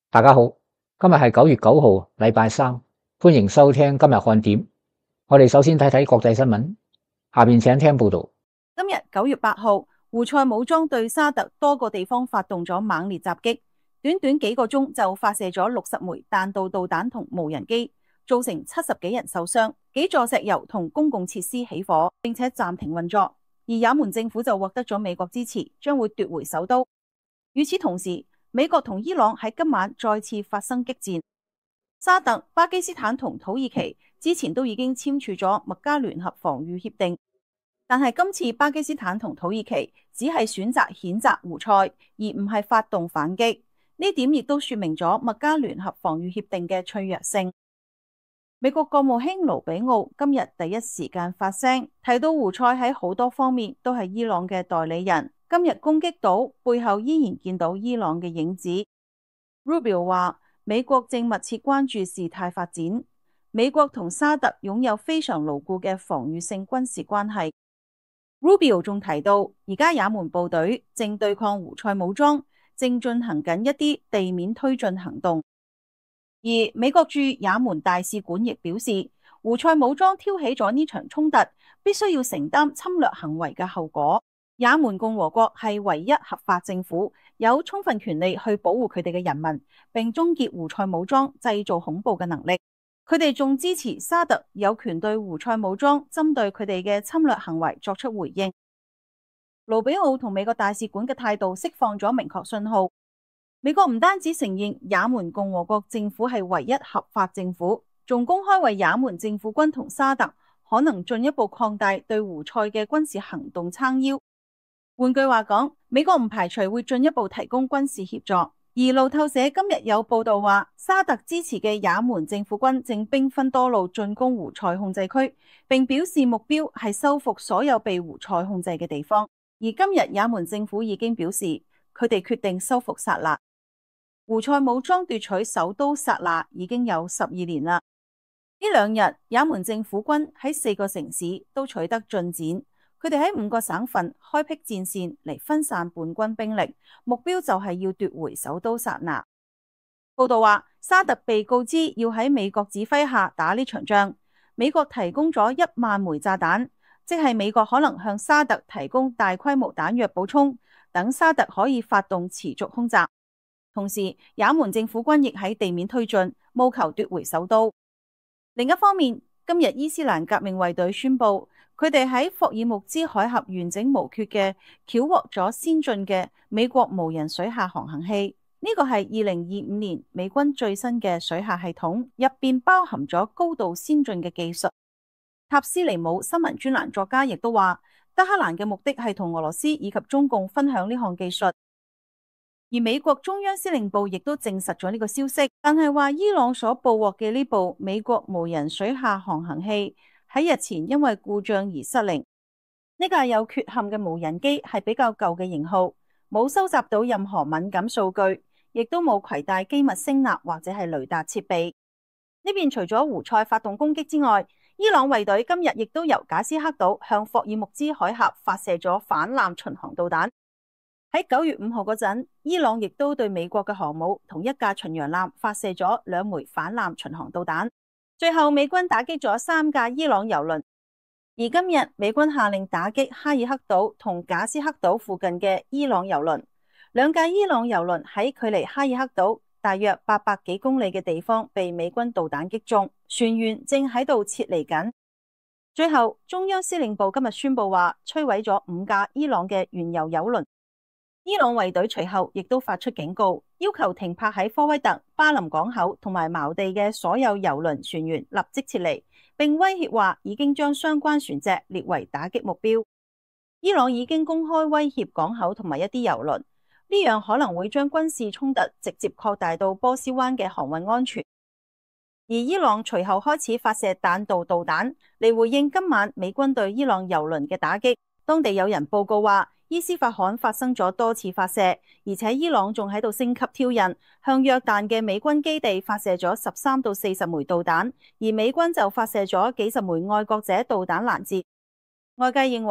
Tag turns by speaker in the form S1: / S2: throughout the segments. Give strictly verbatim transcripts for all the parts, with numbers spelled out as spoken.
S1: 大家好，今日係九月九號，禮拜三，歡迎收聽今日看點。我哋首先睇睇國際新聞，下邊請聽報道。
S2: 今日九月八號，胡塞武裝對沙特多個地方發動咗猛烈襲擊，短短幾個鐘就發射咗六十枚彈道導彈同無人機，造成七十幾人受傷，幾座石油同公共設施起火，並且暫停運作。而也門政府就獲得咗美國支持，將會奪回首都。與此同時，美國同伊朗喺今晚再次發生激戰。沙特、巴基斯坦同土耳其之前都已經簽署咗麥加聯合防禦協定，但係今次巴基斯坦同土耳其只係選擇譴責胡塞，而唔係發動反擊。呢點亦都說明咗麥加聯合防禦協定嘅脆弱性。美國國務卿盧比奧今日第一時間發聲，提到胡塞喺好多方面都係伊朗嘅代理人。今日攻擊到背後依然見到伊朗嘅影子。Rubio 話美國正密切關注事態發展，美國同沙特擁有非常牢固嘅防禦性軍事關係。Rubio 仲提到，而家也門部隊正對抗胡塞武裝，正進行緊一啲地面推進行動。而美國駐也門大使館亦表示，胡塞武裝挑起咗呢場衝突，必須要承擔侵略行為嘅後果。也門共和國係唯一合法政府，有充分權利去保護佢哋嘅人民，並終結胡塞武裝製造恐怖嘅能力。佢哋仲支持沙特有權對胡塞武裝針對佢哋嘅侵略行為作出回應。盧比奧同美國大使館嘅態度釋放咗明確信號，美國唔單止承認也門共和國政府係唯一合法政府，仲公開為也門政府軍同沙特可能進一步擴大對胡塞嘅軍事行動撐腰。換句話講，美國唔排除會進一步提供軍事協助。而路透社今日有報道話，沙特支持嘅也門政府軍正兵分多路進攻胡塞控制區，並表示目標係收復所有被胡塞控制嘅地方。而今日也門政府已經表示，佢哋決定收復薩那。胡塞武裝奪取首都薩那已經有十二年啦。呢兩日，也門政府軍喺四個城市都取得進展。佢哋喺五個省份開闢戰線嚟分散叛軍兵力，目標就係要奪回首都薩那。報道話，沙特被告知要喺美國指揮下打呢場仗，美國提供咗一萬枚炸彈，即係美國可能向沙特提供大規模彈藥補充，等沙特可以發動持續空襲。同時，也門政府軍亦喺地面推進，務求奪回首都。另一方面，今日伊斯蘭革命衛隊宣布，佢哋喺霍爾木茲海峽完整無缺嘅繳獲咗先進嘅美國無人水下航行器。呢個係二零二五年美軍最新嘅水下系統，入邊包含咗高度先進嘅技術。塔斯尼姆新聞專欄作家亦都話，德黑蘭嘅目的係同俄羅斯以及中共分享呢項技術。而美國中央司令部亦都證實咗呢個消息，但係話伊朗所捕獲嘅呢部美國無人水下航行器喺日前因為故障而失靈。呢架有缺陷嘅無人機係比較舊嘅型號，冇收集到任何敏感數據，亦都冇攜帶機密聲納或者係雷達設備。呢邊除咗胡塞發動攻擊之外，伊朗衛隊今日亦都由賈斯克島向霍爾木茲海峽發射咗反艦巡航導彈。喺九月五號嗰陣，伊朗亦都對美國嘅航母同一架巡洋艦發射咗兩枚反艦巡航導彈。最後美軍打擊咗三架伊朗油輪。而今日美軍下令打擊哈爾克島同賈斯克島附近嘅伊朗油輪。兩架伊朗油輪喺距離哈爾克島大約八百幾公里嘅地方被美軍導彈擊中，船員正喺度撤離緊。最後中央司令部今日宣布話，摧毀咗五架伊朗嘅原油油輪。伊朗衛隊隨後亦都發出警告，要求停泊喺科威特、巴林港口同埋茅地嘅所有油輪船員立即撤離，並威脅話已經將相關船隻列為打擊目標。伊朗已經公開威脅港口同埋一啲油輪，呢樣可能會將軍事衝突直接擴大到波斯灣嘅航運安全。而伊朗隨後開始發射彈道導彈嚟回應今晚美軍對伊朗油輪嘅打擊。當地有人報告話，伊斯法罕發生咗多次發射，而且伊朗仲喺度升級挑釁，向約旦嘅美軍基地發射咗十三到四十枚導彈，而美軍就發射咗幾十枚愛國者導彈攔截。外界認為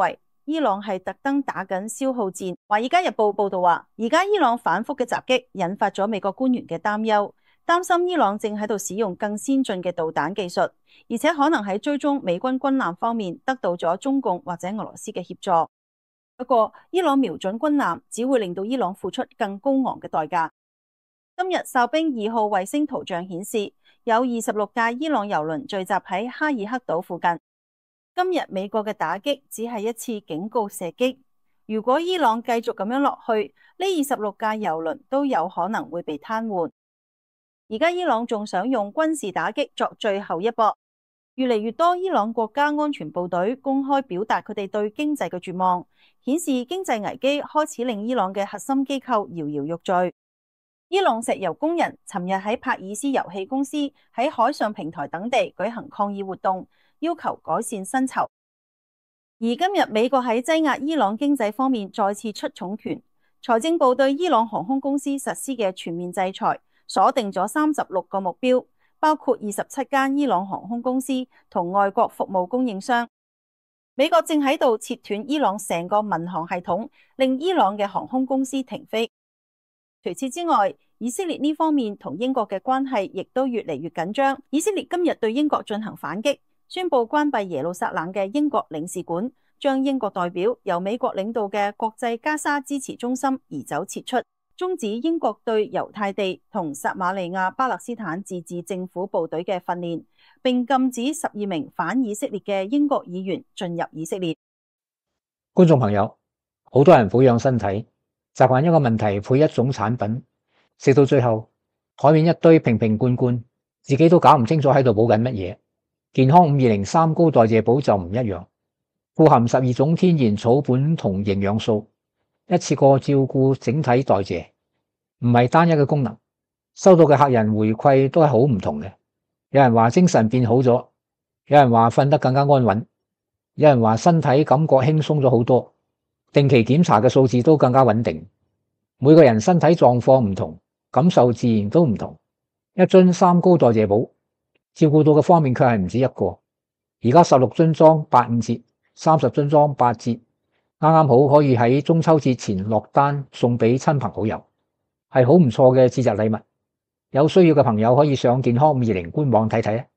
S2: 伊朗係特登打緊消耗戰。華爾街日報報道話，而家伊朗反覆嘅襲擊引發咗美國官員嘅擔憂，擔心伊朗正喺度使用更先進嘅導彈技術，而且可能喺追蹤美軍軍艦方面得到咗中共或者俄羅斯嘅協助。不過，伊朗瞄準軍艦只會令到伊朗付出更高昂嘅代價。今日哨兵二號衛星圖像顯示，有二十六架伊朗油輪聚集喺哈爾克島附近。今日美國嘅打擊只係一次警告射擊，如果伊朗繼續咁樣落去，呢二十六架油輪都有可能會被癱瘓。而家伊朗仲想用軍事打擊作最後一搏，越嚟越多伊朗國家安全部隊公開表達佢哋對經濟嘅絕望，顯示經濟危機開始令伊朗嘅核心機構搖搖欲墜。伊朗石油工人尋日喺帕爾斯油氣公司喺海上平台等地舉行抗議活動，要求改善薪酬。而今日美國喺擠壓伊朗經濟方面再次出重拳，財政部對伊朗航空公司實施嘅全面制裁，鎖定咗三十六個目標，包括二十七間伊朗航空公司同外國服務供應商。美國正喺度切斷伊朗成個民航系統，令伊朗嘅航空公司停飛。除此之外，以色列呢方面同英國嘅關係亦都越嚟越緊張。以色列今日對英國進行反擊，宣布關閉耶路撒冷嘅英國領事館，將英國代表由美國領導嘅國際加沙支持中心移走撤出，終止英國對猶太地同撒馬利亞巴勒斯坦自治政府部隊嘅訓練，並禁止十二名反以色列嘅英國議員進入以色列。
S1: 觀眾朋友，好多人保養身體，習慣一個問題配一種產品，食到最後台面一堆瓶瓶罐罐，自己都搞唔清楚喺度補緊乜嘢。健康五二零三高代謝補就唔一樣，富含十二種天然草本同營養素，一次過照顧整體代謝，唔係單一嘅功能。收到嘅客人回饋都係好唔同嘅，有人話精神變好咗，有人話瞓得更加安穩，有人話身體感覺輕鬆咗好多，定期檢查嘅數字都更加穩定。每個人身體狀況唔同，感受自然都唔同。一樽三高代謝補照顧到嘅方面卻係唔止一個，而家十六樽裝八五折，三十樽裝八折，啱啱好可以喺中秋節前落單送俾親朋好友，係好唔錯嘅節日禮物。有需要嘅朋友可以上健康五二零官網睇睇啊！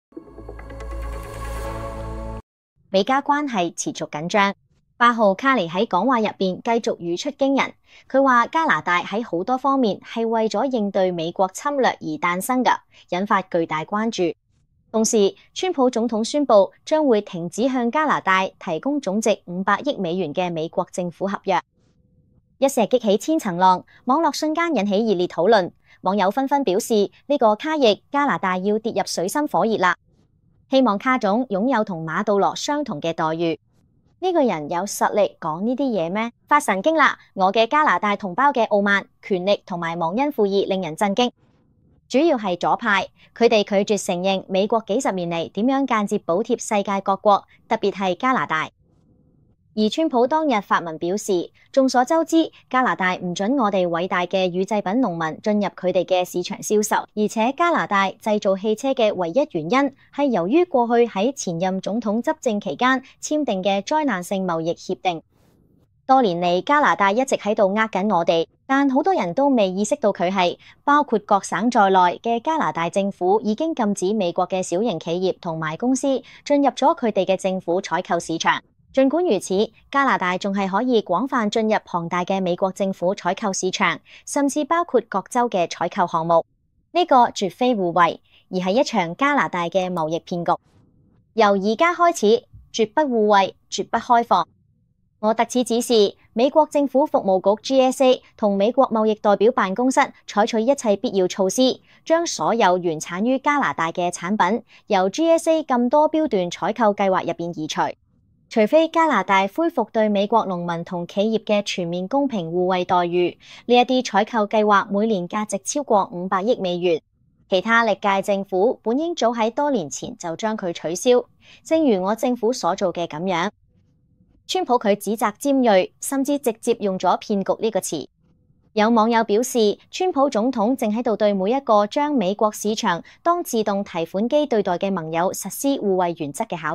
S3: 美加關係持續緊張。八號卡尼喺講話入邊繼續語出驚人，佢話加拿大喺好多方面係為咗應對美國侵略而誕生㗎，引發巨大關注。同時，川普總統宣布將會停止向加拿大提供總值五百億美元嘅美國政府合約，一石激起千層浪，網絡瞬間引起熱烈討論。網友紛紛表示呢個卡翼加拿大要跌入水深火熱啦，希望卡總擁有同馬杜羅相同嘅待遇。呢個人有實力講呢啲嘢咩？發神經啦！我嘅加拿大同胞嘅傲慢、權力同埋忘恩負義令人震驚。主要係左派，佢哋拒絕承認美國幾十年嚟點樣間接補貼世界各國，特別係加拿大。而川普當日發文表示，眾所周知，加拿大唔准我哋偉大嘅乳製品農民進入佢哋嘅市場銷售，而且加拿大製造汽車嘅唯一原因係由於過去喺前任總統執政期間簽訂嘅災難性貿易協定。多年嚟，加拿大一直喺度呃緊我哋，但好多人都未意識到佢係，包括各省在內嘅加拿大政府已經禁止美國嘅小型企業同埋公司進入咗佢哋嘅政府採購市場。儘管如此，加拿大仲係可以廣泛進入龐大嘅美國政府採購市場，甚至包括各州嘅採購項目。呢個絕非互惠，而係一場加拿大嘅貿易騙局。由而家開始，絕不互惠，絕不開放。我特此指示美國政府服務局 G S A 同美國貿易代表辦公室採取一切必要措施，將所有原產於加拿大嘅產品由 G S A 咁多標段採購計劃入邊移除。除非加拿大恢復對美國農民同企業嘅全面公平互惠待遇，呢一啲採購計劃每年價值超過五百億美元。其他歷屆政府本應早喺多年前就將佢取消，正如我政府所做嘅咁樣。川普佢指責尖銳，甚至直接用咗騙局呢個詞。有網友表示，川普總統正喺度對每一個將美國市場當自動提款機對待嘅盟友實施互惠原則嘅考驗。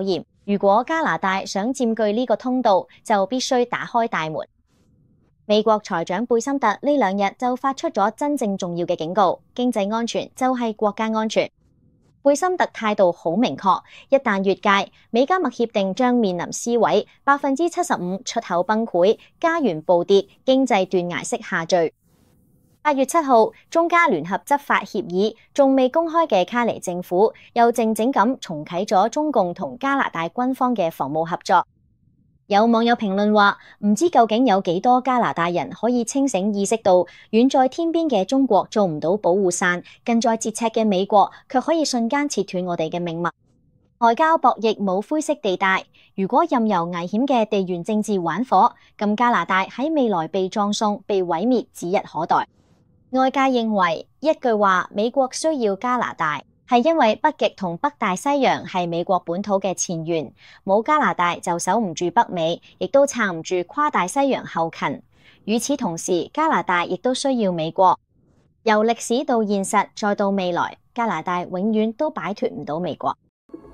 S3: 如果加拿大想佔據呢個通道，就必須打開大門。美國財長貝森特呢兩日就發出咗真正重要嘅警告：經濟安全就係國家安全。貝森特態度好明確，一旦越界，美加墨協定將面臨撕毀，百分之七十五出口崩潰，加元暴跌，經濟斷崖式下墜。八月七號，中加聯合執法協議仲未公開嘅卡尼政府，又靜靜咁重啟咗中共同加拿大軍方嘅防務合作。有網友評論話，唔知究竟有幾多加拿大人可以清醒意識到，遠在天邊嘅中國做唔到保護傘，近在咫尺嘅美國卻可以瞬間切斷我哋嘅命脈。外交博弈冇灰色地帶，如果任由危險嘅地緣政治玩火，咁加拿大喺未來被葬送、被毀滅指日可待。外界認為一句話，美國需要加拿大，係因為北極同北大西洋係美國本土嘅前緣，冇加拿大就守唔住北美，亦都撐唔住跨大西洋後勤。與此同時，加拿大亦都需要美國。由歷史到現實，再到未來，加拿大永遠都擺脫唔到美國。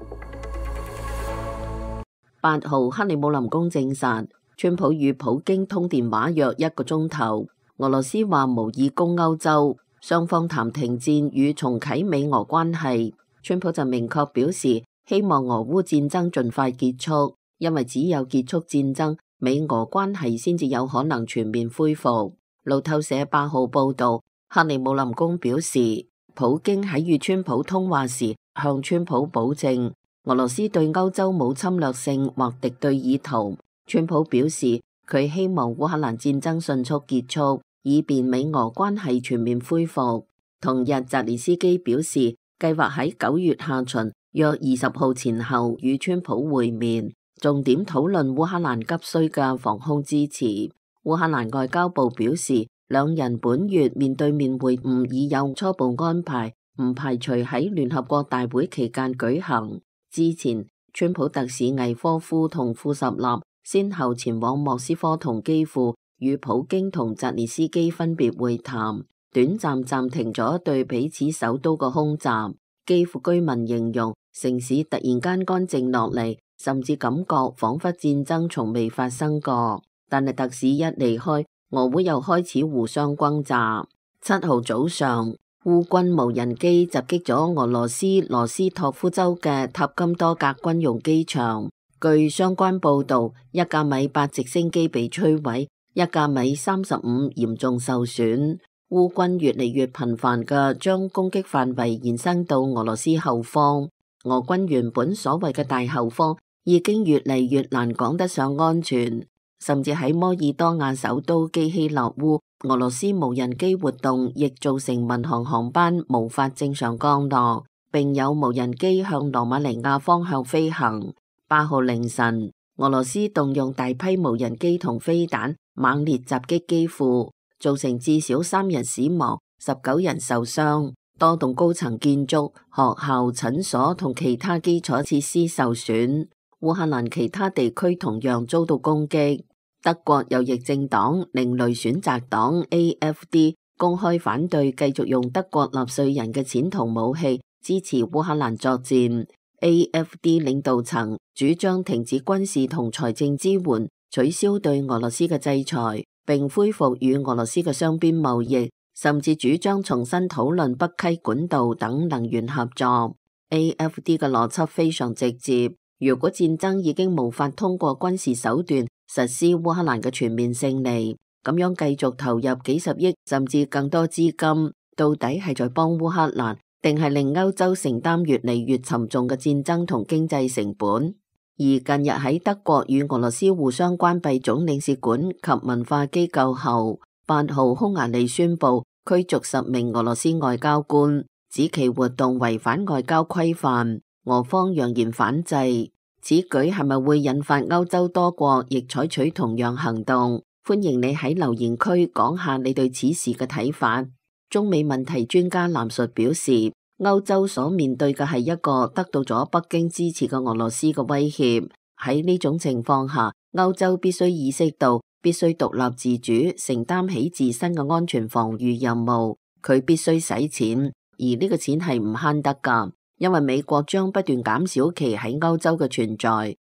S4: 八號，克里姆林宮證實，川普與普京通電話約一個鐘頭。俄羅斯話無意攻歐洲，雙方談停戰與重啟美俄關係。川普就明確表示，希望俄烏戰爭盡快結束，因為只有結束戰爭，美俄關係先至有可能全面恢復。路透社八號報道，克里姆林宮表示，普京喺與川普通話時向川普保證，俄羅斯對歐洲冇侵略性或敵對意圖。川普表示，佢希望烏克蘭戰爭迅速結束，以便美俄關係全面恢復。同日，澤連斯基表示，計劃喺九月下旬約二十號前後與川普會面，重點討論烏克蘭急需嘅防空支持。烏克蘭外交部表示，兩人本月面對面會晤已有初步安排，唔排除喺聯合國大會期間舉行。之前，川普特使魏科夫同庫什納先後前往莫斯科同基輔，與普京同澤連斯基分別會談，短暫暫停咗對彼此首都嘅空襲。基輔居民形容城市突然間乾淨落嚟，甚至感覺仿佛戰爭從未發生過。但係特使一離開，俄烏又開始互相轟炸。七號早上，烏軍無人機襲擊咗俄羅斯羅斯托夫州嘅塔金多格軍用機場。據相關報道，一架米八直升機被摧毀，一架米三十五嚴重受損。烏軍越嚟越頻繁嘅將攻擊範圍延伸到俄羅斯後方。俄軍原本所謂嘅大後方已經越嚟越難講得上安全，甚至喺摩爾多瓦首都基希諾烏，俄羅斯無人機活動亦造成民航航班無法正常降落，並有無人機向羅馬尼亞方向飛行。八號凌晨，俄羅斯動用大批無人機同飛彈猛烈襲擊基輔，造成至少三人死亡、十九人受傷，多棟高層建築、學校、診所同其他基礎設施受損。烏克蘭其他地區同樣遭到攻擊。德國右翼政黨另類選擇黨 A F D 公開反對繼續用德國納稅人嘅錢同武器支持烏克蘭作戰。A F D 領導層主張停止軍事同財政支援，取消對俄羅斯嘅制裁，並恢復與俄羅斯嘅雙邊貿易，甚至主張重新討論北溪管道等能源合作。A F D 嘅邏輯非常直接，如果戰爭已經無法通過軍事手段實施烏克蘭嘅全面勝利，咁樣繼續投入幾十億甚至更多資金，到底係在幫烏克蘭，定係令歐洲承擔越嚟越沉重嘅戰爭同經濟成本？而近日喺德國與俄羅斯互相關閉總領事館及文化機構後，八號匈牙利宣布驅逐十名俄羅斯外交官，指其活動違反外交規範。俄方揚言反制，此舉係咪會引發歐洲多國亦採取同樣行動？歡迎你喺留言區講下你對此事嘅睇法。中美問題專家藍述表示，歐洲所面對嘅係一個得到咗北京支持嘅俄羅斯嘅威脅。喺呢種情況下，歐洲必須意識到必須獨立自主，承擔起自身嘅安全防禦任務。佢必須使錢，而呢個錢係唔慳得㗎，因為美國將不斷減少其喺歐洲嘅存在。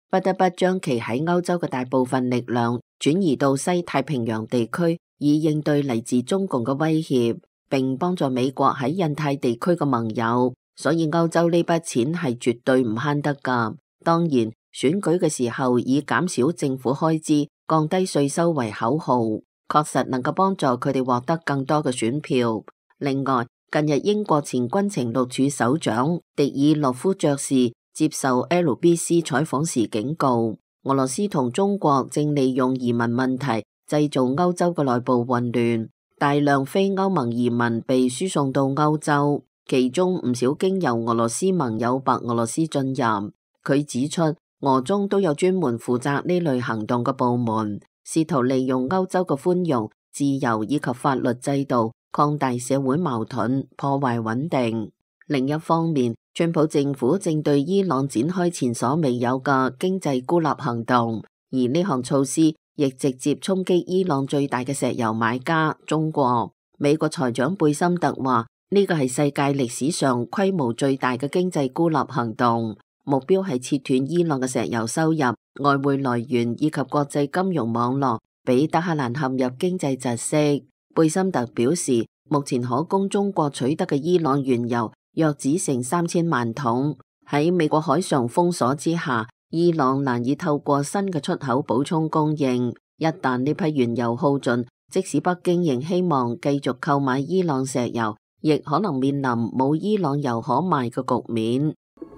S4: 不得不將其喺歐洲嘅大部分力量轉移到西太平洋地區，以應對嚟自中共嘅威脅，並幫助美國喺印太地區嘅盟友。所以歐洲呢筆錢係絕對唔慳得㗎。當然，選舉嘅時候以減少政府開支、降低稅收為口號，確實能夠幫助佢哋獲得更多嘅選票。另外，近日英國前軍情六處首長迪爾諾夫爵士接受 L B C 採訪時警告，俄羅斯同中國正利用移民問題製造歐洲嘅內部混亂，大量非歐盟移民被輸送到歐洲，其中唔少經由俄羅斯盟友白俄羅斯進入。佢指出，俄中都有專門負責呢類行動嘅部門，試圖利用歐洲嘅寬容、自由以及法律制度擴大社會矛盾，破壞穩定。另一方面，川普政府正對伊朗展開前所未有嘅經濟孤立行動，而呢項措施亦直接衝擊伊朗最大嘅石油買家中國。美國財長貝森特話，呢個係世界歷史上規模最大嘅經濟孤立行動。目標係切斷伊朗嘅石油收入、外匯來源以及國際金融網絡，俾德黑蘭陷入經濟窒息。貝森特表示，目前可供中國取得嘅伊朗原油約只剩三千萬桶。喺美國海上封鎖之下，伊朗難以透過新嘅出口補充供應。一旦呢批原油耗盡，即使北京仍希望繼續購買伊朗石油，亦可能面臨冇伊朗油可賣嘅局面。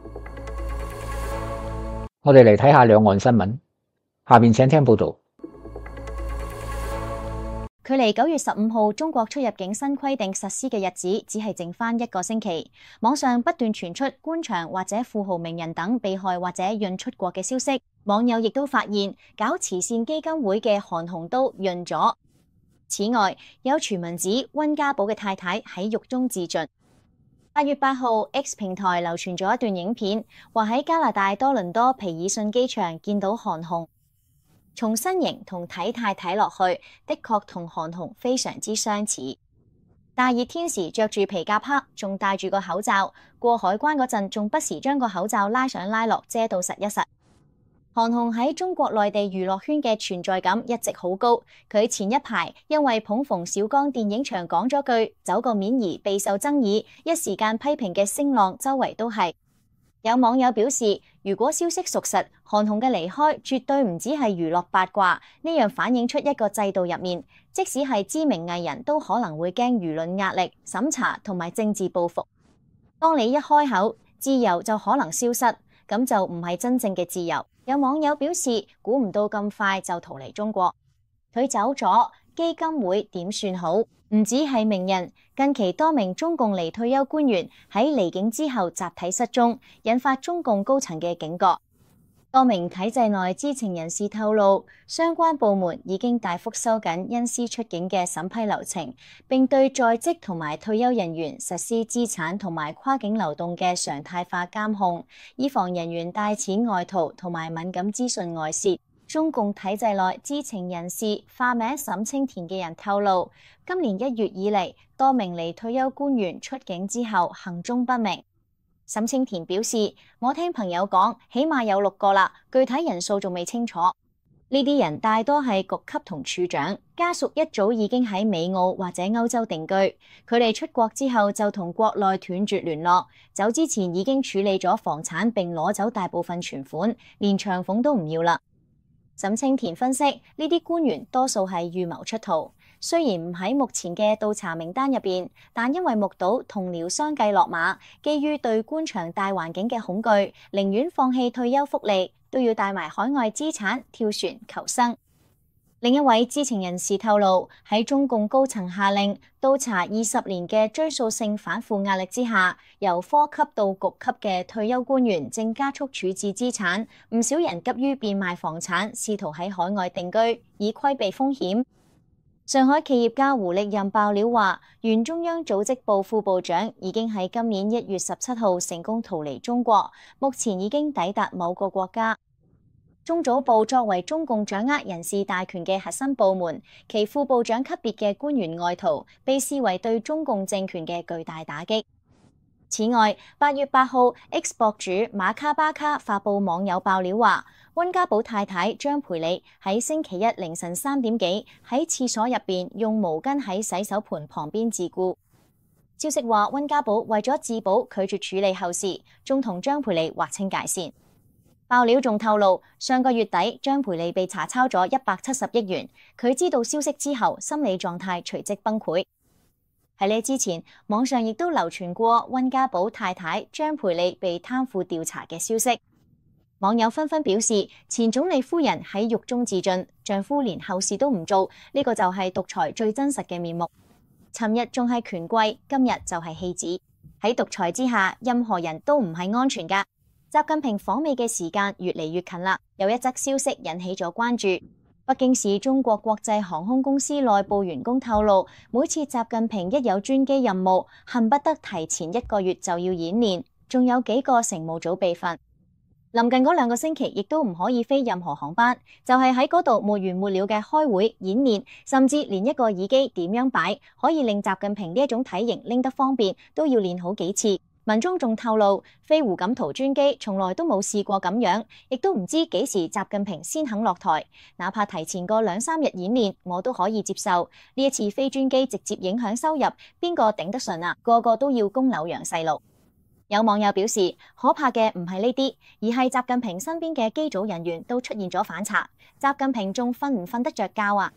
S1: 我哋嚟睇下兩岸新聞，下面請聽報道。
S3: 距離九月十五號中國出入境新規定實施嘅日子只係剩翻一個星期，網上不斷傳出官場或者富豪名人等被害或者潤出國嘅消息，網友亦都發現搞慈善基金會嘅韓紅都潤咗。此外，有傳聞指溫家寶嘅太太喺獄中自盡。八月八號 X 平台流傳咗一段影片，話喺加拿大多倫多皮爾遜機場見到韓紅，從身形同體態睇落去，的確同韓紅非常之相似。大熱天時着住皮夾克，仲戴住個口罩，過海關嗰陣仲不時將個口罩拉上拉落，遮到實一實。韓紅喺中國內地娛樂圈嘅存在感一直好高，佢前一排因為捧馮小剛電影場講咗句走個面而備受爭議，一時間批評嘅聲浪周圍都係。有網友表示，如果消息屬實，韓紅嘅離開絕對唔只係娛樂八卦，呢樣反映出一個制度入面，即使係知名藝人都可能會驚輿論壓力、審查同埋政治報復。當你一開口，自由就可能消失，咁就唔係真正嘅自由。有網友表示，估唔到咁快就逃離中國，佢走咗，基金會點算好？唔止係名人，近期多名中共離退休官員喺離境之後集體失蹤，引發中共高層嘅警覺。多名體制內知情人士透露，相關部門已經大幅收緊因私出境嘅審批流程，並對在職同埋退休人員實施資產同埋跨境流動嘅常態化監控，以防人員帶錢外逃同埋敏感資訊外泄。中共體制內知情人士化名沈清田嘅人透露，今年一月以嚟，多名離退休官員出境之後行蹤不明。沈清田表示，我聽朋友講，起碼有六個啦，具體人數仲未清楚。呢啲人大多係局級同處長，家屬一早已經喺美澳或者歐洲定居。佢哋出國之後就同國內斷絕聯絡，走之前已經處理咗房產並攞走大部分存款，連長俸都唔要啦。沈清田分析，呢啲官員多數係預謀出逃。雖然唔喺目前嘅調查名單入邊，但因為目睹同僚相繼落馬，基於對官場大環境嘅恐懼，寧願放棄退休福利，都要帶埋海外資產跳船求生。另一位知情人士透露，喺中共高層下令倒查二十年嘅追溯性反腐壓力之下，由科級到局級嘅退休官員正加速處置資產，唔少人急於變賣房產，試圖喺海外定居，以規避風險。上海企業家胡力任爆料話，原中央組織部副部長已經喺今年一月十七號成功逃離中國，目前已經抵達某個國家。中組部作為中共掌握人事大權嘅核心部門，其副部長級別嘅官員外逃，被視為對中共政權嘅巨大打擊。此外，八月八號 X 博主馬卡巴卡發布網友爆料話， 溫家寶太太張培里喺星期一凌晨三點幾喺廁所入邊用毛巾喺洗手盆旁邊自顧。消息話溫家寶為咗自保拒絕處理後事，仲同張培里劃清界線。爆料仲透露，上個月底張培里被查抄咗一百七十億元，佢知道消息之後心理狀態隨即崩潰。喺呢之前，網上亦都流傳過溫家寶太太張培里被貪腐調查嘅消息。網友紛紛表示，前總理夫人喺獄中自盡，丈夫連後事都唔做，呢個就係獨裁最真實嘅面目。尋日仲係權貴，今日就係棄子。喺獨裁之下，任何人都唔係安全㗎。習近平訪美嘅時間越嚟越近啦，有一則消息引起咗關注。北京市中國國際航空公司內部員工透露，每次習近平一有專機任務，恨不得提前一個月就要演練，仲有幾個乘務組備份。臨近嗰兩個星期，亦都唔可以飛任何航班，就係喺嗰度沒完沒了嘅開會演練，甚至連一個耳機點樣擺，可以令習近平呢一種體型拎得方便，都要練好幾次。文中仲透露，飛胡錦濤專機從來都冇試過咁樣，亦都唔知幾時習近平先肯落台，哪怕提前個兩三日演練，我都可以接受。呢一次飛專機直接影響收入，邊個頂得順啊？個個都要供樓養細路。有網友表示，可怕嘅唔係呢啲，而係習近平身邊嘅機組人員都出現咗反賊。習近平仲瞓唔瞓得着覺啊？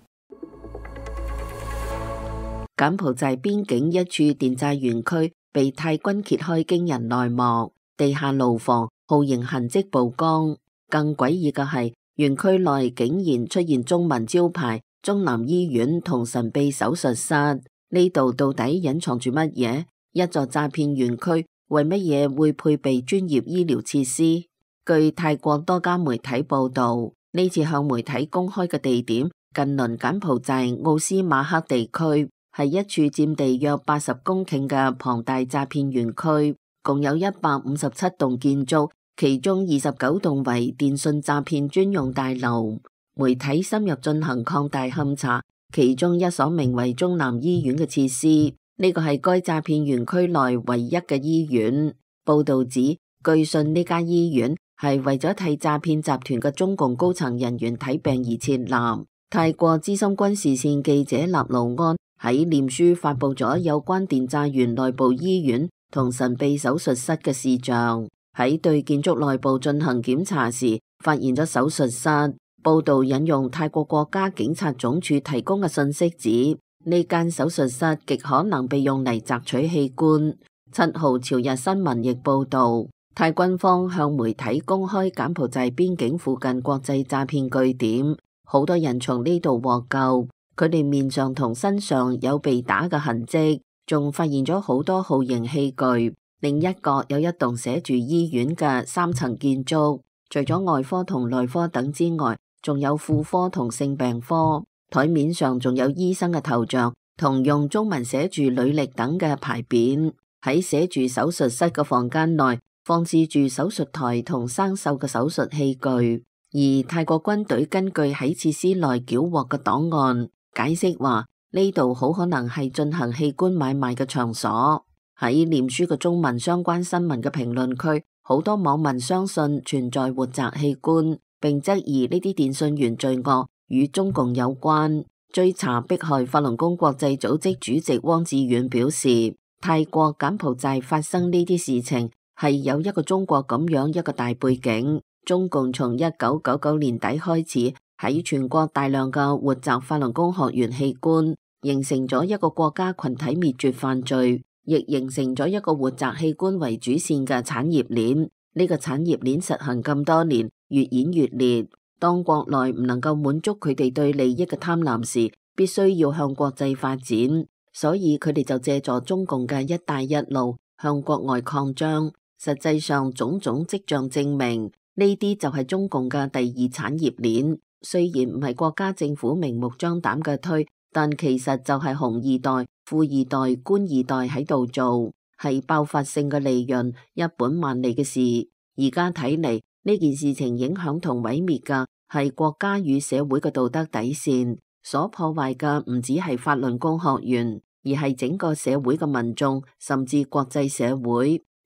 S4: 柬埔寨邊境一處電債園區被泰軍揭開驚人內幕，地下牢房酷刑痕跡曝光。更詭異嘅係，園區內竟然出現中文招牌、中南醫院同神秘手術室。呢度到底隱藏住乜嘢？一座詐騙園區為乜嘢會配備專業醫療設施？據泰國多家媒體報道，呢次向媒體公開嘅地點近鄰柬埔寨奧斯馬克地區，係一處佔地約八十公頃嘅龐大詐騙園區，共有一百五十七棟建築，其中二十九棟為電信詐騙專用大樓。媒體深入進行擴大勘查，其中一所名為中南醫院嘅設施。呢個係該詐騙園區內唯一嘅醫院。報道指，據信呢家醫院係為咗替詐騙集團嘅中共高層人員睇病而設立。泰國資深軍事線記者納魯安喺臉書發佈咗有關電詐園內部醫院同神秘手術室嘅視像。喺對建築內部進行檢查時，發現咗手術室。報道引用泰國國家警察總署提供嘅信息指，呢間手術室極可能被用嚟摘取器官。七號朝日新聞亦報道，泰軍方向媒體公開柬埔寨邊境附近國際詐騙據點，好多人從呢度獲救，佢哋面上同身上有被打嘅痕跡，仲發現咗好多酷刑器具。另一個有一棟寫住醫院嘅三層建築，除咗外科同內科等之外，仲有婦科同性病科。台面上仲有醫生嘅頭像，同用中文寫住履歷等嘅牌匾。喺寫住手術室嘅房間內，放置住手術台同生鏽嘅手術器具。而泰國軍隊根據喺設施內繳獲嘅檔案解釋話，呢度好可能係進行器官買賣嘅場所。喺臉書嘅中文相關新聞嘅評論區，好多網民相信存在活摘器官，並質疑呢啲電信員罪惡與中共有關。追查迫害法輪功國際組織主席汪志遠表示，泰國柬埔寨發生呢啲事情係有一個中國咁樣一個大背景。中共從一九九九年底開始喺全國大量嘅活摘法輪功學員器官，形成咗一個國家群體滅絕犯罪，亦形成咗一個活摘器官為主線嘅產業鏈。呢個產業鏈實行咁多年，越演越烈。當國內唔能夠滿足佢哋對利益嘅貪婪時，必須要向國際發展，所以佢哋就借助中共嘅一帶一路向國外擴張。實際上，種種跡象證明，呢啲就係中共嘅第二產業鏈。雖然唔係國家政府明目張膽嘅推，但其實就係紅二代、富二代、官二代喺度做，係爆發性嘅利潤，一本萬利嘅事。而家睇嚟，呢件事情影響同毀滅嘅係國家與社會嘅道德底線，所破壞嘅唔止係法輪功學員，而係整個社會嘅民眾，甚至國際社會。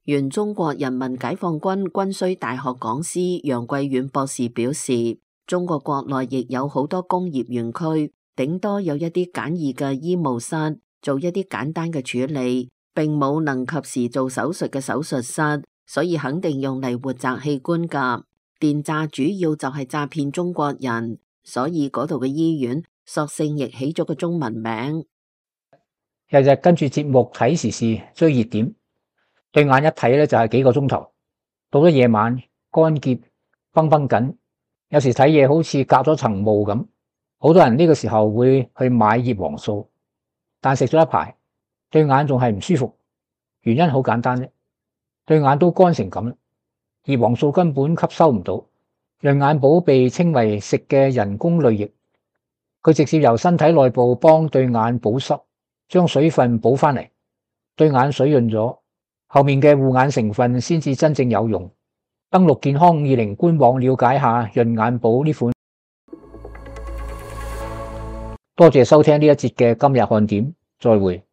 S4: 原中國人民解放軍軍需大學講師楊貴遠博士表示，中國國內亦有好多工業園區，頂多有一啲簡易嘅醫務室，做一啲簡單嘅處理，並冇能及時做手術嘅手術室，所以肯定用嚟活摘器官㗎。電詐主要就係詐騙中國人，所以嗰度嘅醫院索性亦起咗個中文名。
S1: 日日跟住節目睇時事追熱點，對眼一睇咧就係幾個鐘頭，到咗夜晚乾澀繃繃緊，有時睇嘢好似隔咗層霧咁。好多人呢個時候會去買葉黃素，但食咗一排對眼仲係唔舒服，原因好簡單啫，對眼都乾成咁啦，葉黃素根本吸收唔到。潤眼寶被稱為食嘅人工淚液，佢直接由身體內部幫對眼保濕，將水分補翻嚟，對眼水潤咗，後面嘅護眼成分先至真正有用。登錄健康五二零官網了解下潤眼寶呢款。多謝收聽呢一節嘅今日看點，再會。